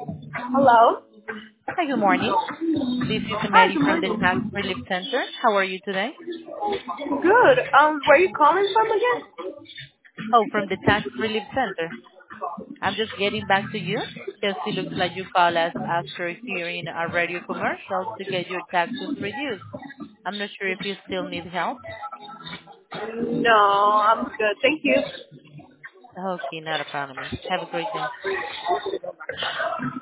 Hello. Hi, good morning. This is Hi, Mary good from the morning. Tax Relief Center. How are you today? Good. Where are you calling from again? Oh, from the Tax Relief Center. I'm just getting back to you because it looks like you call us after hearing our radio commercial to get your taxes reduced. I'm not sure if you still need help. No, I'm good. Thank you. Okay, not a problem. Have a great day.